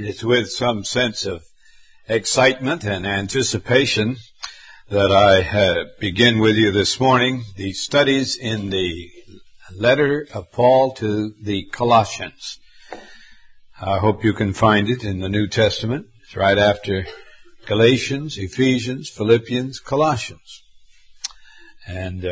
It's with some sense of excitement and anticipation that I begin with you this morning the studies in the letter of Paul to the Colossians. I hope you can find it in the New Testament. It's right after Galatians, Ephesians, Philippians, Colossians. And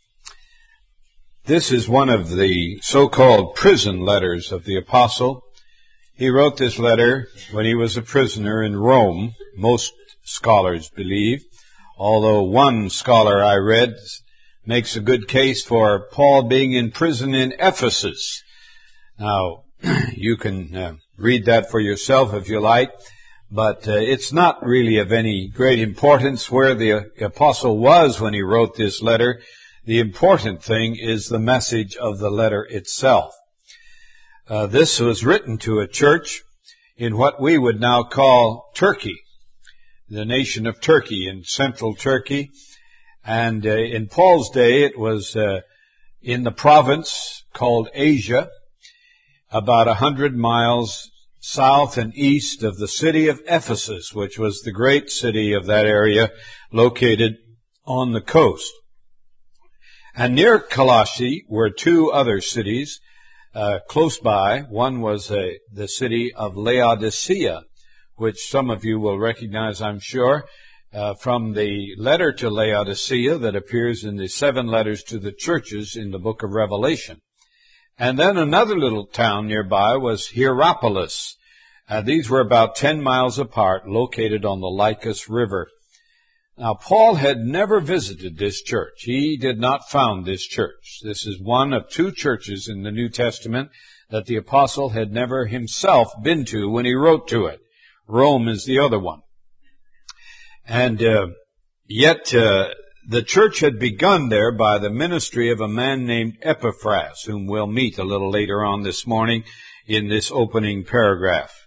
this is one of the so-called prison letters of the apostle. He wrote this letter when he was a prisoner in Rome, most scholars believe, although one scholar I read makes a good case for Paul being in prison in Ephesus. Now, you can read that for yourself if you like, but it's not really of any great importance where the apostle was when he wrote this letter. The important thing is the message of the letter itself. This was written to a church in what we would now call Turkey, the nation of Turkey, in central Turkey. And in Paul's day, it was in the province called Asia, about 100 miles south and east of the city of Ephesus, which was the great city of that area located on the coast. And near Colossae were two other cities close by. One was the city of Laodicea, which some of you will recognize, I'm sure, from the letter to Laodicea that appears in the 7 letters to the churches in the book of Revelation. And then another little town nearby was Hierapolis. These were about 10 miles apart, located on the Lycus River. Now, Paul had never visited this church. He did not found this church. This is one of 2 churches in the New Testament that the apostle had never himself been to when he wrote to it. Rome is the other one. And yet the church had begun there by the ministry of a man named Epaphras, whom we'll meet a little later on this morning in this opening paragraph.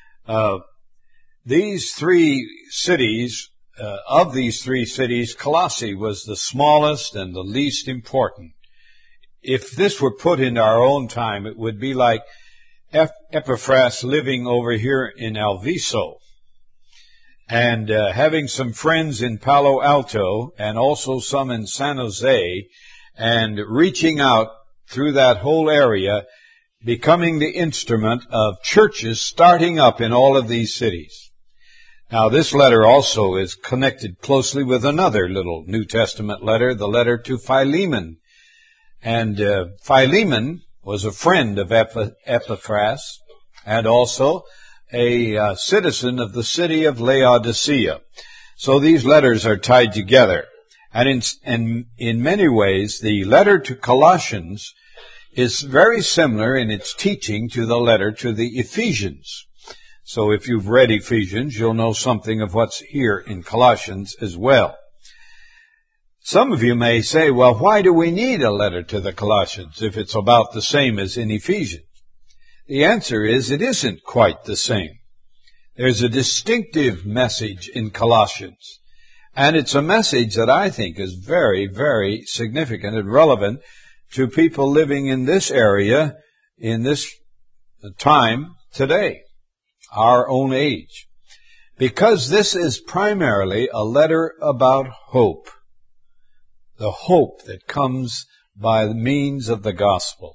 These 3 cities, of these 3 cities, Colossae was the smallest and the least important. If this were put into our own time, it would be like Epaphras living over here in Alviso and having some friends in Palo Alto and also some in San Jose, and reaching out through that whole area, becoming the instrument of churches starting up in all of these cities. Now, this letter also is connected closely with another little New Testament letter, the letter to Philemon. And Philemon was a friend of Epaphras and also a citizen of the city of Laodicea. So these letters are tied together. And in many ways, the letter to Colossians is very similar in its teaching to the letter to the Ephesians. So if you've read Ephesians, you'll know something of what's here in Colossians as well. Some of you may say, well, why do we need a letter to the Colossians if it's about the same as in Ephesians? The answer is it isn't quite the same. There's a distinctive message in Colossians, and it's a message that I think is very, very significant and relevant to people living in this area, in this time today, our own age. Because this is primarily a letter about hope, the hope that comes by the means of the gospel.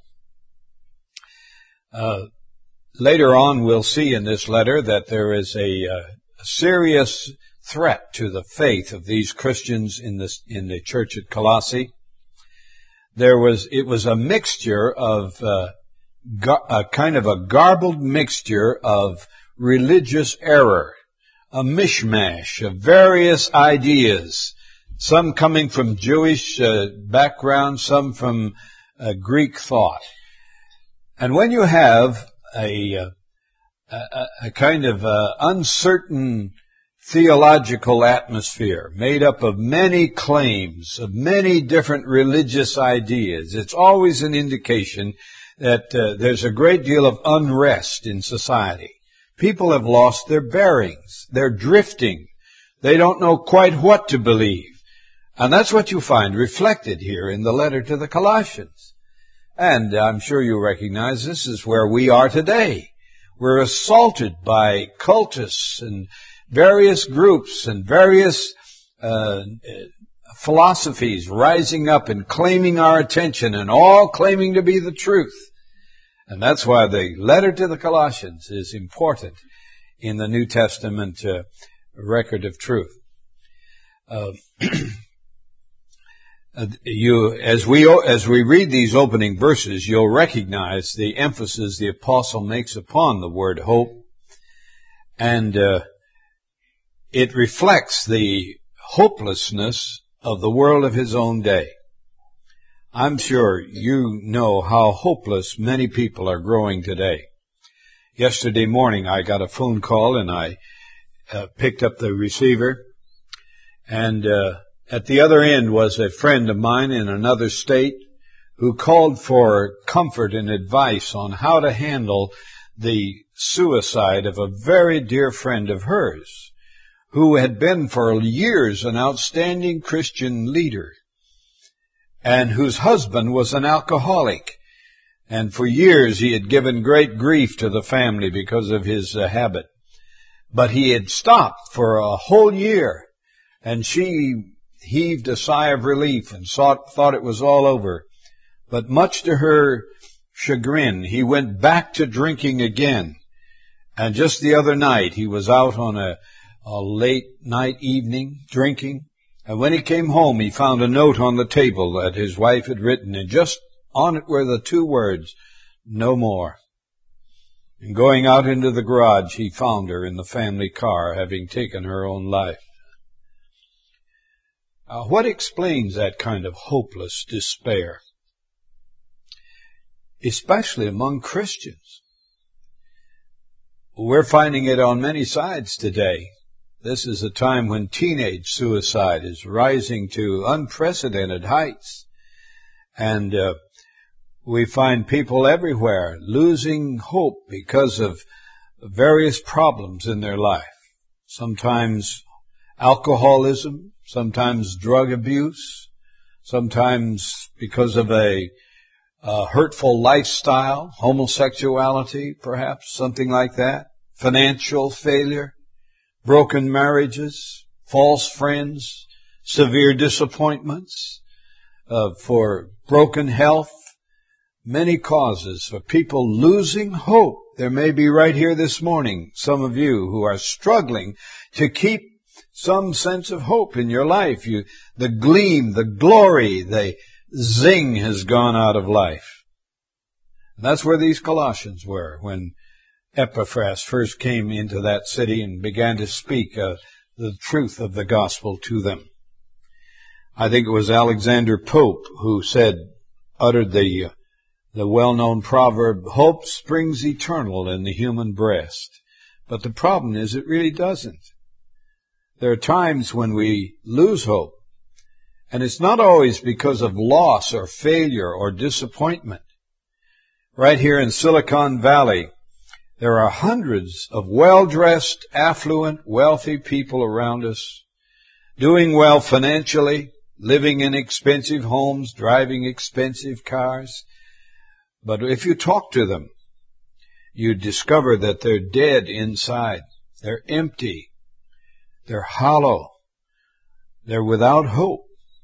Later on, we'll see in this letter that there is a serious threat to the faith of these Christians in the church at Colossae. It was a mixture of a kind of a garbled mixture of religious error, a mishmash of various ideas, some coming from Jewish background, some from Greek thought. And when you have a kind of uncertain theological atmosphere made up of many claims, of many different religious ideas, it's always an indication that there's a great deal of unrest in society. People have lost their bearings. They're drifting. They don't know quite what to believe. And that's what you find reflected here in the letter to the Colossians. And I'm sure you recognize this is where we are today. We're assaulted by cultists and various groups and various philosophies rising up and claiming our attention and all claiming to be the truth. And that's why the letter to the Colossians is important in the New Testament record of truth. As we read these opening verses, you'll recognize the emphasis the apostle makes upon the word hope, and it reflects the hopelessness of the world of his own day. I'm sure you know how hopeless many people are growing today. Yesterday morning I got a phone call and I picked up the receiver, and at the other end was a friend of mine in another state who called for comfort and advice on how to handle the suicide of a very dear friend of hers, who had been for years an outstanding Christian leader, and whose husband was an alcoholic. And for years he had given great grief to the family because of his habit. But he had stopped for a whole year, and she heaved a sigh of relief and thought it was all over. But much to her chagrin, he went back to drinking again. And just the other night, he was out on a late night evening drinking. And when he came home, he found a note on the table that his wife had written, and just on it were the two words, "No more." And going out into the garage, he found her in the family car, having taken her own life. What explains that kind of hopeless despair? Especially among Christians. We're finding it on many sides today. This is a time when teenage suicide is rising to unprecedented heights. And we find people everywhere losing hope because of various problems in their life. Sometimes alcoholism, sometimes drug abuse, sometimes because of a hurtful lifestyle, homosexuality perhaps, something like that, financial failure, broken marriages, false friends, severe disappointments, for broken health, many causes for people losing hope. There may be right here this morning some of you who are struggling to keep some sense of hope in your life. The gleam, the glory, the zing has gone out of life. And that's where these Colossians were when Epaphras first came into that city and began to speak the truth of the gospel to them. I think it was Alexander Pope who uttered the well-known proverb, "Hope springs eternal in the human breast." But the problem is it really doesn't. There are times when we lose hope, and it's not always because of loss or failure or disappointment. Right here in Silicon Valley, there are hundreds of well-dressed, affluent, wealthy people around us, doing well financially, living in expensive homes, driving expensive cars. But if you talk to them, you discover that they're dead inside. They're empty. They're hollow. They're without hope.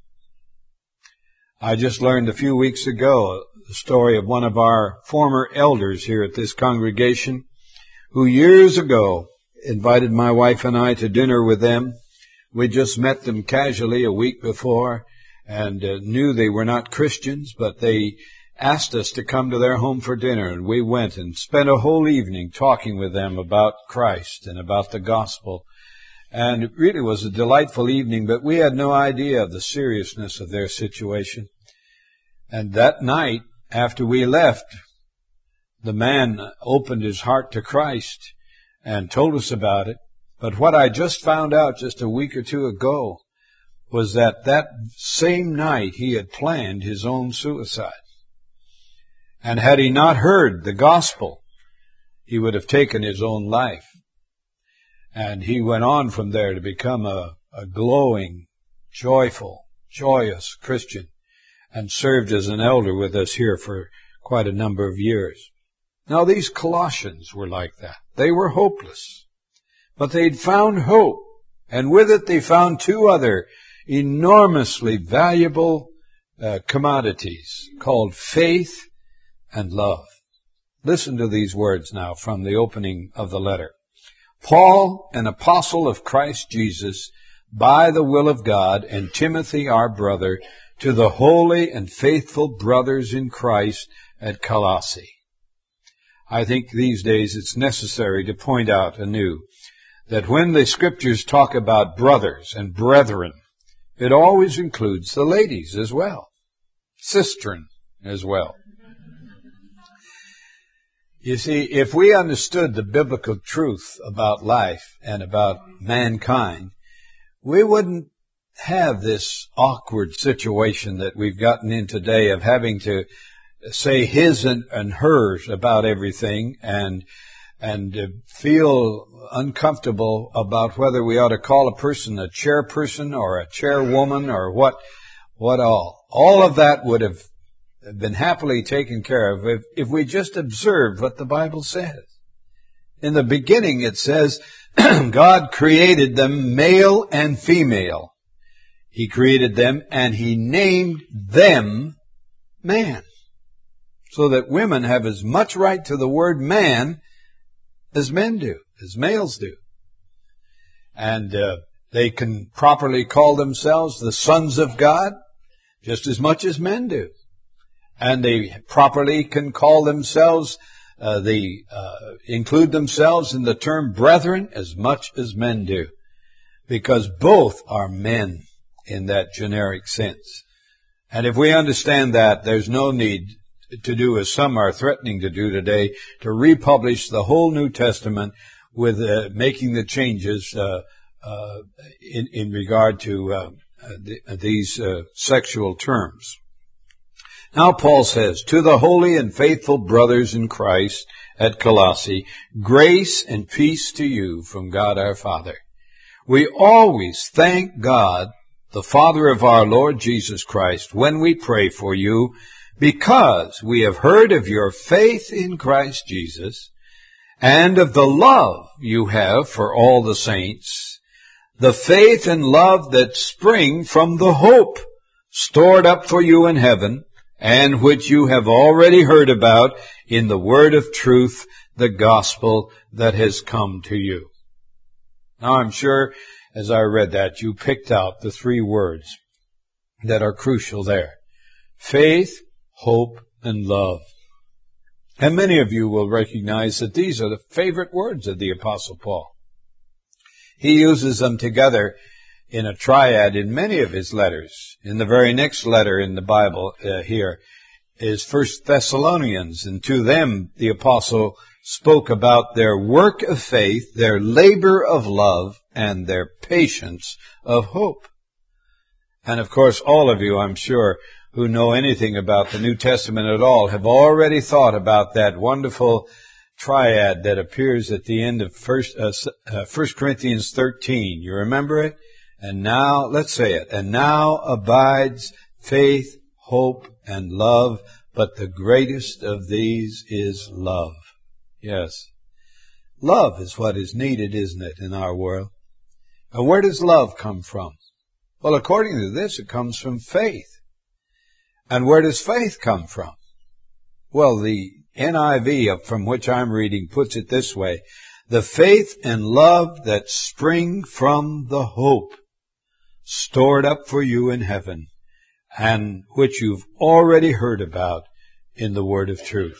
I just learned a few weeks ago the story of one of our former elders here at this congregation, who years ago invited my wife and I to dinner with them. We just met them casually a week before and knew they were not Christians, but they asked us to come to their home for dinner, and we went and spent a whole evening talking with them about Christ and about the gospel. And it really was a delightful evening, but we had no idea of the seriousness of their situation. And that night, after we left, the man opened his heart to Christ and told us about it. But what I just found out just a week or two ago was that same night he had planned his own suicide. And had he not heard the gospel, he would have taken his own life. And he went on from there to become a glowing, joyful, joyous Christian, and served as an elder with us here for quite a number of years. Now, these Colossians were like that. They were hopeless. But they'd found hope. And with it, they found two other enormously valuable commodities called faith and love. Listen to these words now from the opening of the letter. Paul, an apostle of Christ Jesus, by the will of God, and Timothy, our brother, to the holy and faithful brothers in Christ at Colossae. I think these days it's necessary to point out anew that when the scriptures talk about brothers and brethren, it always includes the ladies as well, sistren as well. You see, if we understood the biblical truth about life and about mankind, we wouldn't have this awkward situation that we've gotten in today of having to say his and hers about everything and feel uncomfortable about whether we ought to call a person a chairperson or a chairwoman or what all. All of that would have been happily taken care of if we just observed what the Bible says. In the beginning it says, God created them male and female. He created them and He named them man. So that women have as much right to the word man as men do, as males do. And they can properly call themselves the sons of God just as much as men do. And they properly can call themselves, include themselves in the term brethren as much as men do. Because both are men in that generic sense. And if we understand that, there's no need to do as some are threatening to do today, to republish the whole New Testament with making the changes in regard to these sexual terms. Now Paul says, to the holy and faithful brothers in Christ at Colossae, grace and peace to you from God our Father. We always thank God, the Father of our Lord Jesus Christ, when we pray for you, because we have heard of your faith in Christ Jesus and of the love you have for all the saints, the faith and love that spring from the hope stored up for you in heaven, and which you have already heard about in the word of truth, the gospel that has come to you. Now I'm sure as I read that, you picked out the three words that are crucial there. Faith, hope, and love. And many of you will recognize that these are the favorite words of the Apostle Paul. He uses them together in a triad in many of his letters. In the very next letter in the Bible here is 1 Thessalonians, and to them the Apostle spoke about their work of faith, their labor of love, and their patience of hope. And of course, all of you, I'm sure, who know anything about the New Testament at all have already thought about that wonderful triad that appears at the end of 1 Corinthians 13. You remember it? And now, let's say it. And now abides faith, hope, and love, but the greatest of these is love. Yes. Love is what is needed, isn't it, in our world? And where does love come from? Well, according to this, it comes from faith. And where does faith come from? Well, the NIV, from which I'm reading, puts it this way. The faith and love that spring from the hope stored up for you in heaven, and which you've already heard about in the word of truth.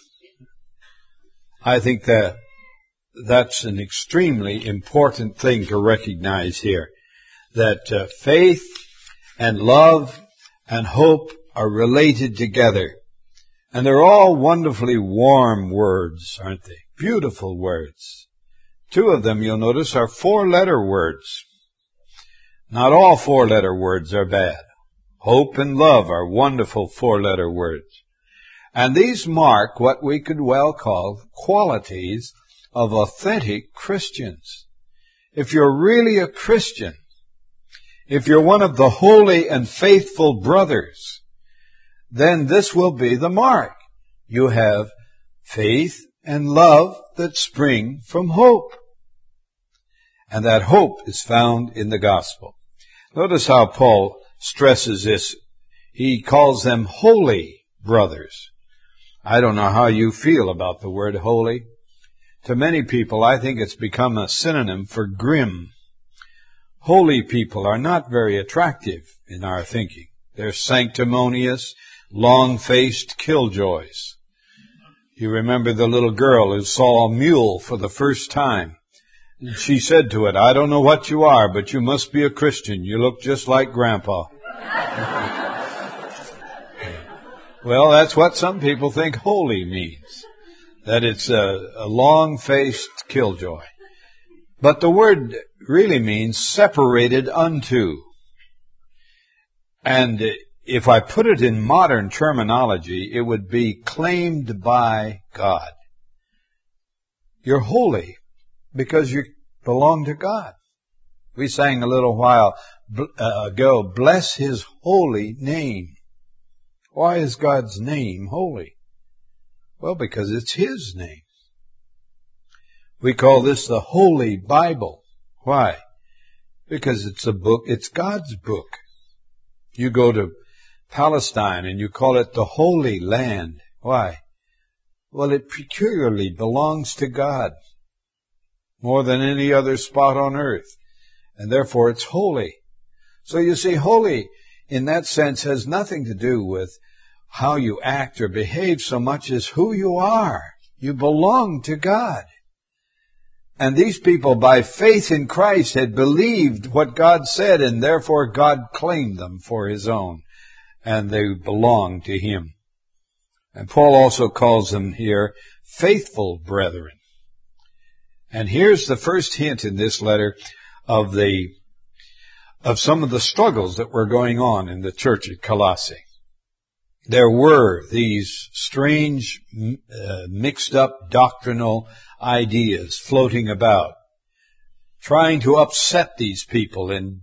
I think that that's an extremely important thing to recognize here, that faith and love and hope are related together. And they're all wonderfully warm words, aren't they? Beautiful words. Two of them, you'll notice, are four-letter words. Not all four-letter words are bad. Hope and love are wonderful four-letter words. And these mark what we could well call qualities of authentic Christians. If you're really a Christian, if you're one of the holy and faithful brothers, then this will be the mark. You have faith and love that spring from hope. And that hope is found in the gospel. Notice how Paul stresses this. He calls them holy brothers. I don't know how you feel about the word holy. To many people, I think it's become a synonym for grim. Holy people are not very attractive in our thinking. They're sanctimonious, long-faced killjoys. You remember the little girl who saw a mule for the first time. She said to it, "I don't know what you are, but you must be a Christian. You look just like Grandpa." Well, that's what some people think holy means, that it's a long-faced killjoy. But the word really means separated unto. And if I put it in modern terminology, it would be claimed by God. You're holy because you belong to God. We sang a little while ago, bless His holy name. Why is God's name holy? Well, because it's His name. We call this the Holy Bible. Why? Because it's a book, it's God's book. You go to Palestine and you call it the Holy Land. Why? Well, it peculiarly belongs to God more than any other spot on earth, and therefore it's holy. So you see, holy in that sense has nothing to do with how you act or behave so much as who you are. You belong to God. And these people, by faith in Christ, had believed what God said, and therefore God claimed them for His own, and they belonged to Him. And Paul also calls them here faithful brethren. And here's the first hint in this letter of some of the struggles that were going on in the church at Colossae. There were these strange, mixed up doctrinal ideas floating about, trying to upset these people and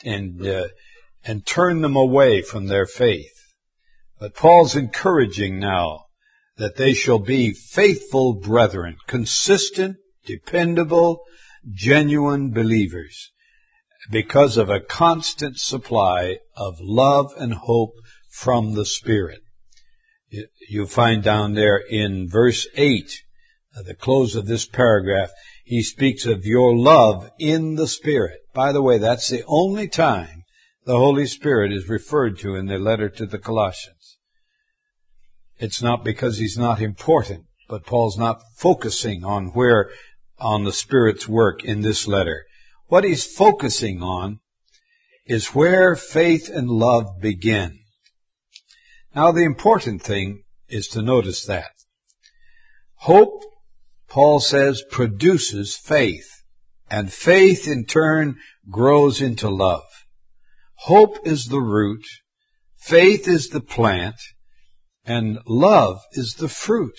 turn them away from their faith. But Paul's encouraging now that they shall be faithful brethren, consistent, dependable, genuine believers, because of a constant supply of love and hope from the Spirit. You find down there in verse 8, at the close of this paragraph, he speaks of your love in the Spirit. By the way, that's the only time the Holy Spirit is referred to in the letter to the Colossians. It's not because He's not important, but Paul's not focusing on the Spirit's work in this letter. What he's focusing on is where faith and love begin. Now, the important thing is to notice that. Hope, Paul says, produces faith, and faith in turn grows into love. Hope is the root, faith is the plant, and love is the fruit.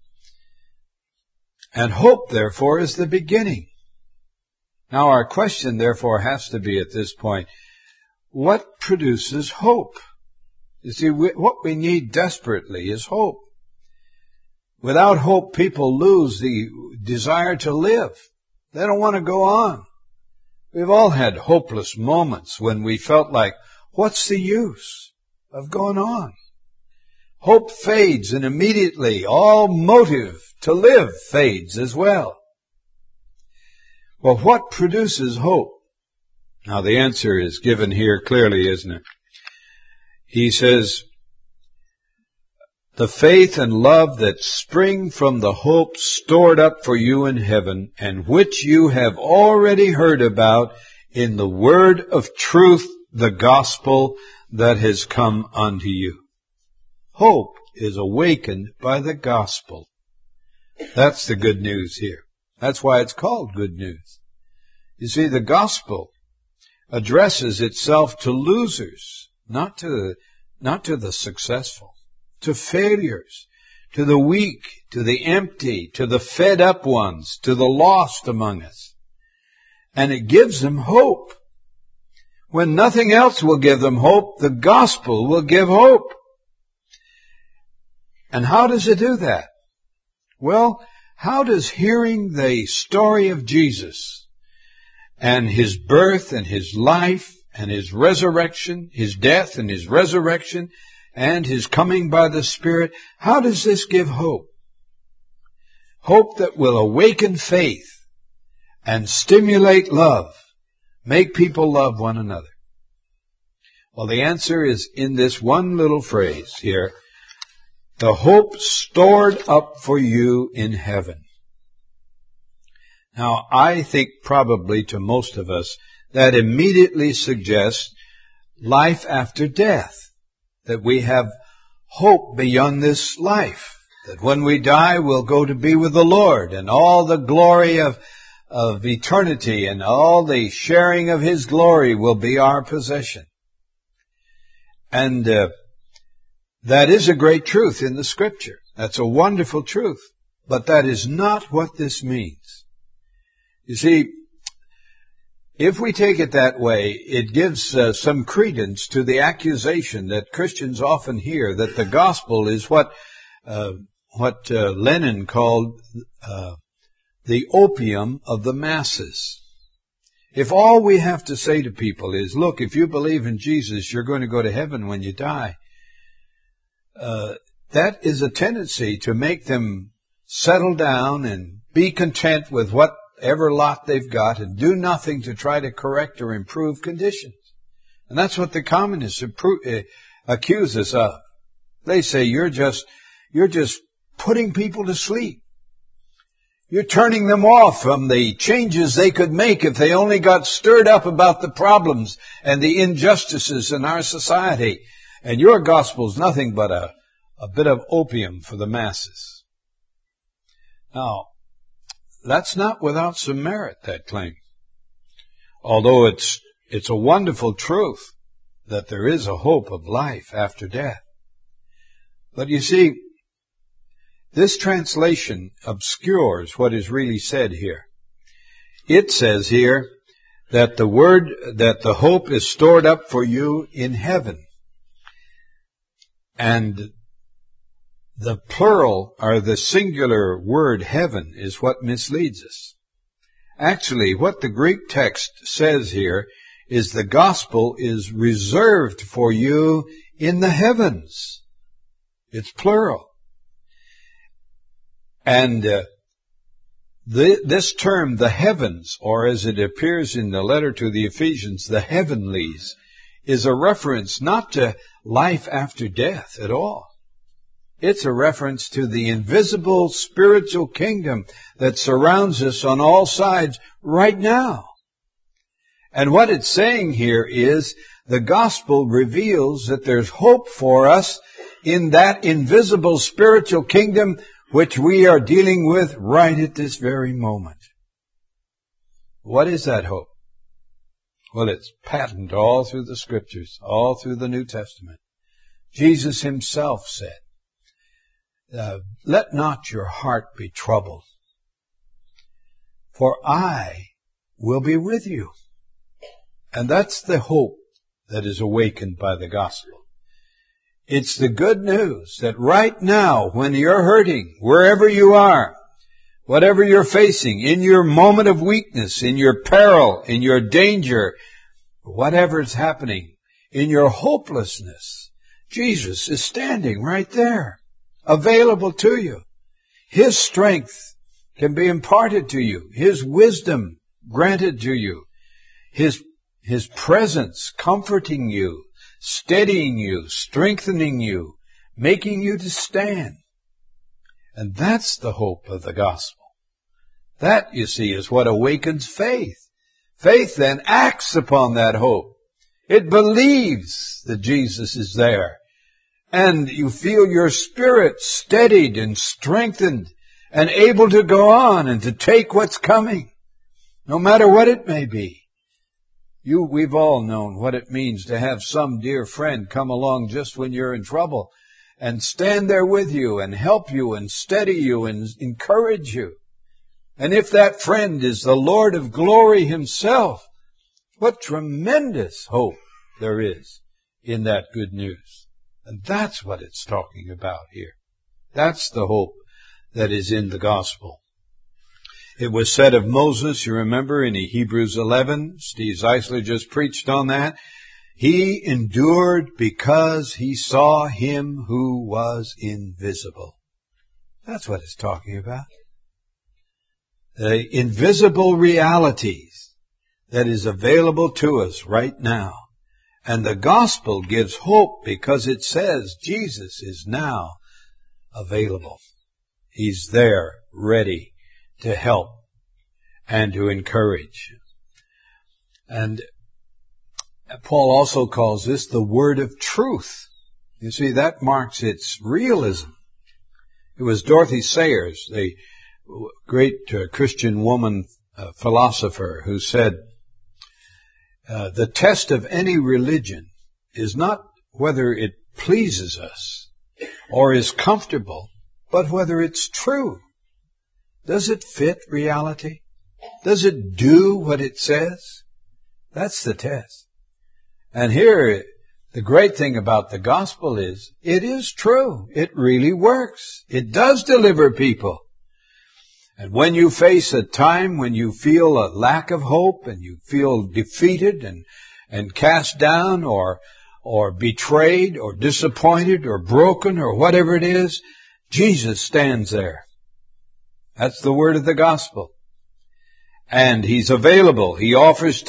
And hope, therefore, is the beginning. Now, our question, therefore, has to be at this point, what produces hope? You see, what we need desperately is hope. Without hope, people lose the desire to live. They don't want to go on. We've all had hopeless moments when we felt like, what's the use of going on? Hope fades, and immediately all motive to live fades as well. Well, what produces hope? Now, the answer is given here clearly, isn't it? He says, the faith and love that spring from the hope stored up for you in heaven, and which you have already heard about in the word of truth, the gospel that has come unto you. Hope is awakened by the gospel. That's the good news here. That's why it's called good news. You see, the gospel addresses itself to losers, not to the successful, to failures, to the weak, to the empty, to the fed up ones, to the lost among us. And it gives them hope. When nothing else will give them hope, the gospel will give hope. And how does it do that? Well, How does hearing the story of Jesus and his birth and his life and his resurrection, his death and his resurrection and his coming by the Spirit, how does this give hope? Hope that will awaken faith and stimulate love, make people love one another. Well, the answer is in this one little phrase here, the hope stored up for you in heaven. Now, I think probably to most of us, that immediately suggests life after death, that we have hope beyond this life, that when we die, we'll go to be with the Lord, and all the glory of eternity and all the sharing of his glory will be our possession. And that is a great truth in the Scripture. That's a wonderful truth. But that is not what this means. You see, if we take it that way, it gives some credence to the accusation that Christians often hear that the gospel is what Lenin called the opium of the masses. If all we have to say to people is, look, if you believe in Jesus, you're going to go to heaven when you die, that is a tendency to make them settle down and be content with whatever lot they've got and do nothing to try to correct or improve conditions. And that's what the communists accuse us of. They say you're just putting people to sleep. You're turning them off from the changes they could make if they only got stirred up about the problems and the injustices in our society. And your gospel's nothing but a bit of opium for the masses. Now, that's not without some merit, that claim. Although it's a wonderful truth that there is a hope of life after death. But you see, this translation obscures what is really said here. It says here that the hope is stored up for you in heaven. And the plural or the singular word heaven is what misleads us. Actually, what the Greek text says here is the gospel is reserved for you in the heavens. It's plural. And this term, the heavens, or as it appears in the letter to the Ephesians, the heavenlies, is a reference not to life after death at all. It's a reference to the invisible spiritual kingdom that surrounds us on all sides right now. And what it's saying here is the gospel reveals that there's hope for us in that invisible spiritual kingdom which we are dealing with right at this very moment. What is that hope? Well, it's patent all through the Scriptures, all through the New Testament. Jesus himself said, let not your heart be troubled, for I will be with you. And that's the hope that is awakened by the gospel. It's the good news that right now, when you're hurting, wherever you are, whatever you're facing, in your moment of weakness, in your peril, in your danger, whatever's happening, in your hopelessness, Jesus is standing right there, available to you. His strength can be imparted to you. His wisdom granted to you. His presence comforting you, steadying you, strengthening you, making you to stand. And that's the hope of the gospel. That, you see, is what awakens faith. Faith then acts upon that hope. It believes that Jesus is there. And you feel your spirit steadied and strengthened and able to go on and to take what's coming, no matter what it may be. We've all known what it means to have some dear friend come along just when you're in trouble and stand there with you and help you and steady you and encourage you. And if that friend is the Lord of glory himself, what tremendous hope there is in that good news. And that's what it's talking about here. That's the hope that is in the gospel. It was said of Moses, you remember in Hebrews 11, Steve Zeisler just preached on that. He endured because he saw him who was invisible. That's what it's talking about. The invisible realities that is available to us right now. And the gospel gives hope because it says Jesus is now available. He's there, ready to help and to encourage. And Paul also calls this the word of truth. You see, that marks its realism. It was Dorothy Sayers, the great Christian woman philosopher, who said, the test of any religion is not whether it pleases us or is comfortable, but whether it's true. Does it fit reality? Does it do what it says? That's the test. And here, the great thing about the gospel is, it is true. It really works. It does deliver people. And when you face a time when you feel a lack of hope and you feel defeated and cast down or betrayed or disappointed or broken or whatever it is, Jesus stands there. That's the word of the gospel. And He's available. He offers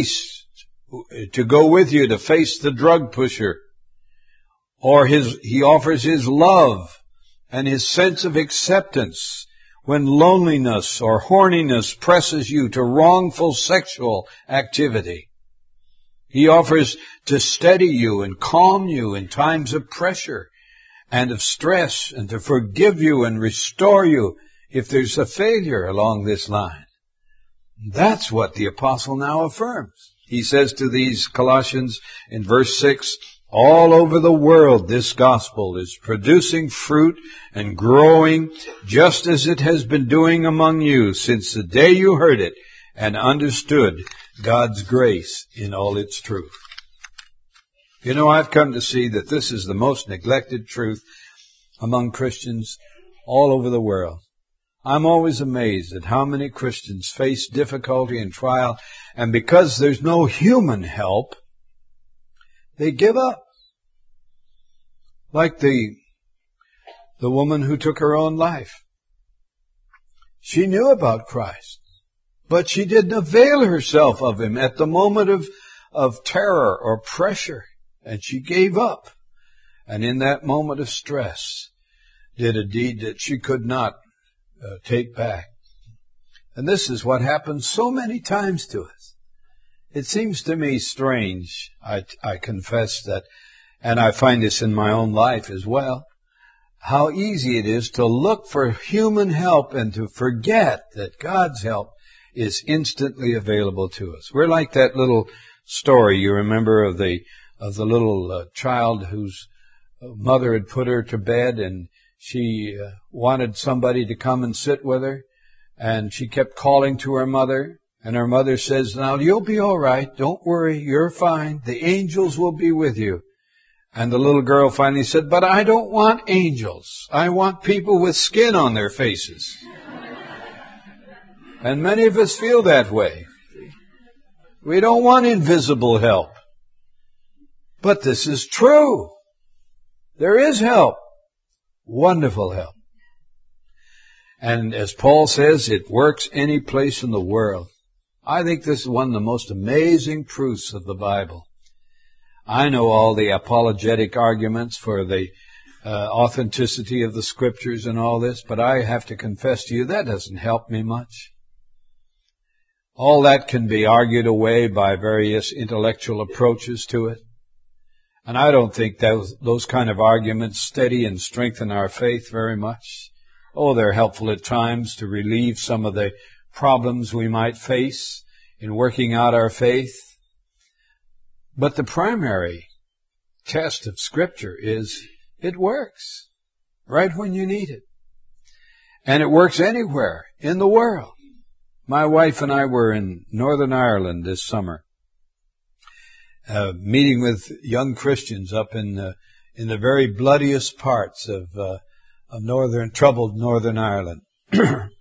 to go with you to face the drug pusher. Or He offers His love and His sense of acceptance when loneliness or horniness presses you to wrongful sexual activity. He offers to steady you and calm you in times of pressure and of stress, and to forgive you and restore you if there's a failure along this line. That's what the apostle now affirms. He says to these Colossians in verse 6, all over the world this gospel is producing fruit and growing just as it has been doing among you since the day you heard it and understood God's grace in all its truth. You know, I've come to see that this is the most neglected truth among Christians all over the world. I'm always amazed at how many Christians face difficulty and trial, and because there's no human help, they give up. Like the woman who took her own life. She knew about Christ, but she didn't avail herself of Him at the moment of terror or pressure. And she gave up. And in that moment of stress, did a deed that she could not take back. And this is what happens so many times to us. It seems to me strange, I confess that, and I find this in my own life as well, how easy it is to look for human help and to forget that God's help is instantly available to us. We're like that little story you remember of the little child whose mother had put her to bed, and she wanted somebody to come and sit with her, and she kept calling to her mother, and her mother says, now you'll be all right, don't worry, you're fine, the angels will be with you. And the little girl finally said, but I don't want angels, I want people with skin on their faces. And many of us feel that way. We don't want invisible help. But this is true. There is help. Wonderful help. And as Paul says, it works any place in the world. I think this is one of the most amazing proofs of the Bible. I know all the apologetic arguments for the authenticity of the Scriptures and all this, but I have to confess to you, that doesn't help me much. All that can be argued away by various intellectual approaches to it. And I don't think those kind of arguments steady and strengthen our faith very much. Oh, they're helpful at times to relieve some of the problems we might face in working out our faith. But the primary test of Scripture is it works right when you need it. And it works anywhere in the world. My wife and I were in Northern Ireland this summer, meeting with young Christians up in the very bloodiest parts of troubled Northern Ireland.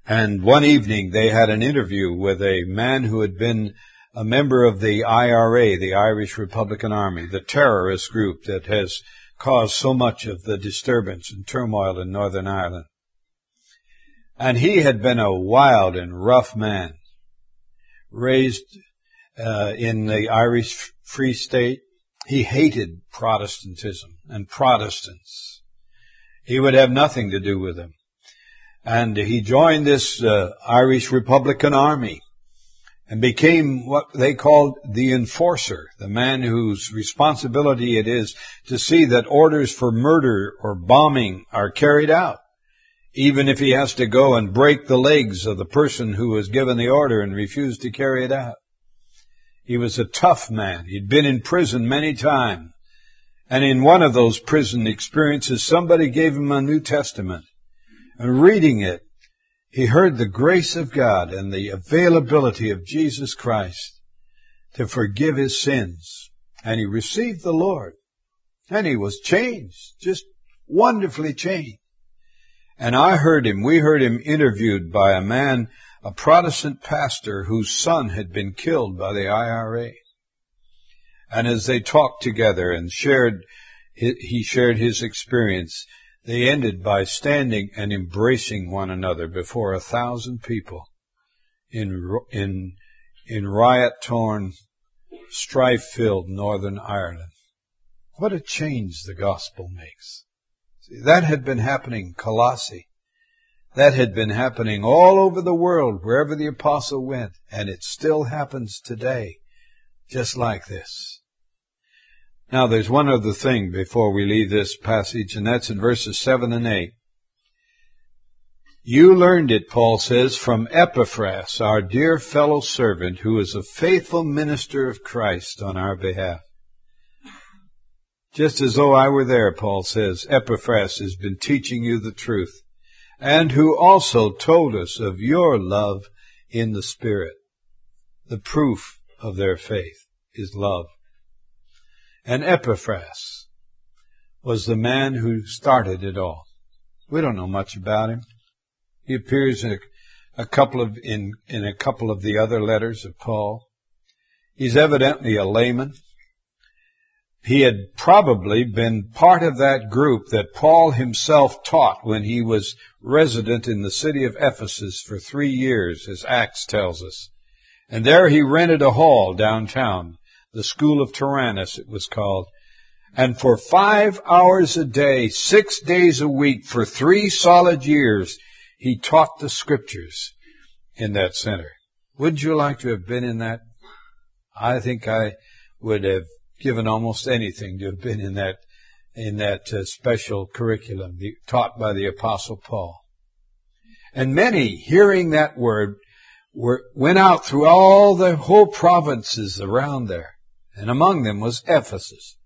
And one evening they had an interview with a man who had been a member of the IRA, the Irish Republican Army, the terrorist group that has caused so much of the disturbance and turmoil in Northern Ireland. And he had been a wild and rough man, raised in the Irish Free State. He hated Protestantism and Protestants. He would have nothing to do with them. And he joined this Irish Republican Army and became what they called the enforcer, the man whose responsibility it is to see that orders for murder or bombing are carried out, even if he has to go and break the legs of the person who was given the order and refused to carry it out. He was a tough man. He'd been in prison many times. And in one of those prison experiences, somebody gave him a New Testament. And reading it, he heard the grace of God and the availability of Jesus Christ to forgive his sins. And he received the Lord. And he was changed, just wonderfully changed. And we heard him interviewed by a man, a Protestant pastor whose son had been killed by the IRA. And as they talked together and he shared his experience, they ended by standing and embracing one another before 1,000 people in riot-torn, strife-filled Northern Ireland. What a change the gospel makes. See, that had been happening in Colossae. That had been happening all over the world, wherever the apostle went, and it still happens today, just like this. Now, there's one other thing before we leave this passage, and that's in verses 7 and 8. You learned it, Paul says, from Epaphras, our dear fellow servant, who is a faithful minister of Christ on our behalf. Just as though I were there, Paul says, Epaphras has been teaching you the truth, and who also told us of your love in the Spirit. The proof of their faith is love. And Epaphras was the man who started it all. We don't know much about him. He appears in a couple of the other letters of Paul. He's evidently a layman. He had probably been part of that group that Paul himself taught when he was resident in the city of Ephesus for 3 years, as Acts tells us. And there he rented a hall downtown, the School of Tyrannus it was called. And for 5 hours a day, 6 days a week, for 3 solid years, he taught the Scriptures in that center. Wouldn't you like to have been in that? I think I would have given almost anything to have been in that special curriculum taught by the Apostle Paul. And many, hearing that word, went out through all the whole provinces around there. And among them was Epaphras.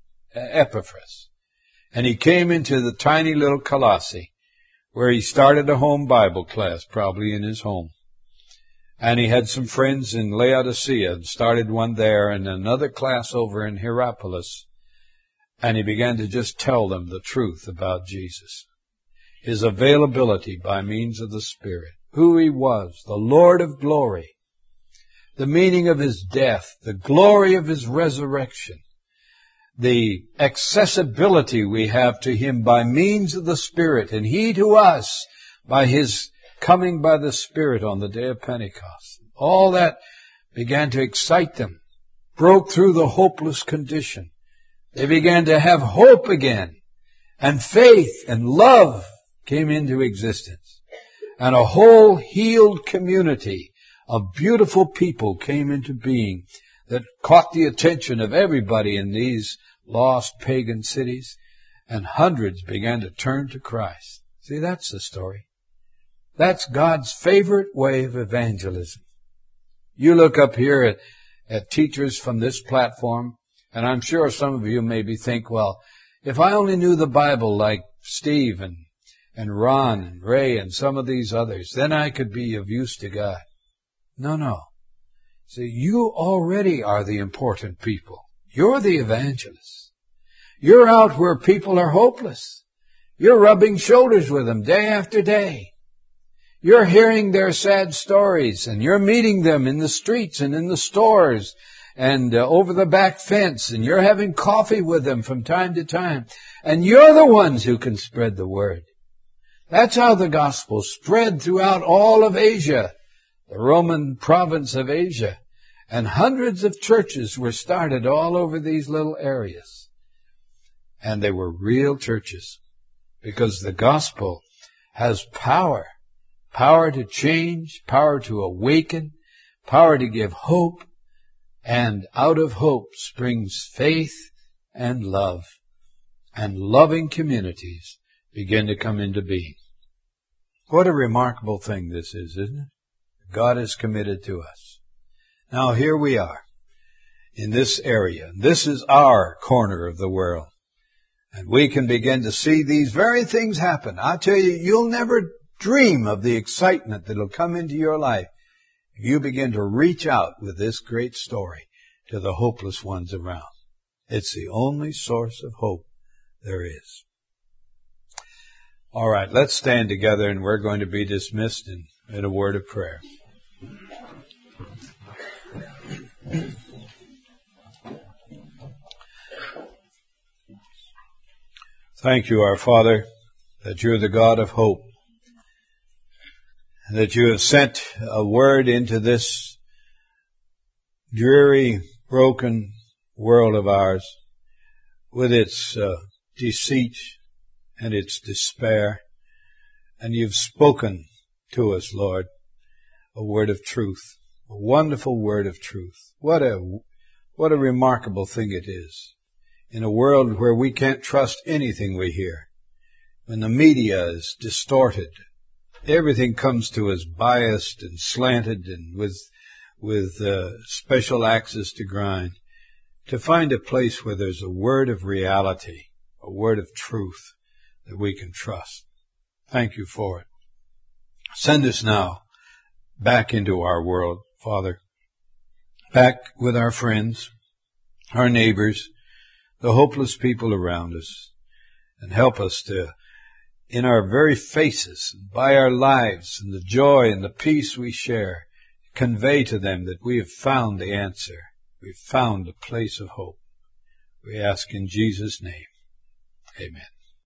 And he came into the tiny little Colossae, where he started a home Bible class, probably in his home. And he had some friends in Laodicea and started one there and another class over in Hierapolis. And he began to just tell them the truth about Jesus. His availability by means of the Spirit. Who he was, the Lord of glory. The meaning of his death, the glory of his resurrection. The accessibility we have to him by means of the Spirit. And he to us by his coming by the Spirit on the day of Pentecost. All that began to excite them, broke through the hopeless condition. They began to have hope again, and faith and love came into existence. And a whole healed community of beautiful people came into being that caught the attention of everybody in these lost pagan cities, and hundreds began to turn to Christ. See, that's the story. That's God's favorite way of evangelism. You look up here at teachers from this platform, and I'm sure some of you maybe think, well, if I only knew the Bible like Steve and Ron and Ray and some of these others, then I could be of use to God. No. See, you already are the important people. You're the evangelists. You're out where people are hopeless. You're rubbing shoulders with them day after day. You're hearing their sad stories, and you're meeting them in the streets and in the stores and over the back fence, and you're having coffee with them from time to time. And you're the ones who can spread the word. That's how the gospel spread throughout all of Asia, the Roman province of Asia. And hundreds of churches were started all over these little areas. And they were real churches, because the gospel has power to change, power to awaken, power to give hope, and out of hope springs faith and love, and loving communities begin to come into being. What a remarkable thing this is, isn't it? God is committed to us. Now here we are in this area. This is our corner of the world. And we can begin to see these very things happen. I tell you, you'll never dream of the excitement that'll come into your life if you begin to reach out with this great story to the hopeless ones around. It's the only source of hope there is. All right, let's stand together, and we're going to be dismissed in a word of prayer. Thank you, our Father, that you're the God of hope, and that you have sent a word into this dreary, broken world of ours with its deceit and its despair. And you've spoken to us, Lord, a word of truth, a wonderful word of truth. What a remarkable thing it is in a world where we can't trust anything we hear. When the media is distorted, everything comes to us biased and slanted and with special axes to grind. To find a place where there's a word of reality, a word of truth that we can trust. Thank you for it. Send us now back into our world, Father, back with our friends, our neighbors, the hopeless people around us, and help us to, in our very faces, by our lives and the joy and the peace we share, convey to them that we have found the answer. We've found a place of hope. We ask in Jesus' name. Amen.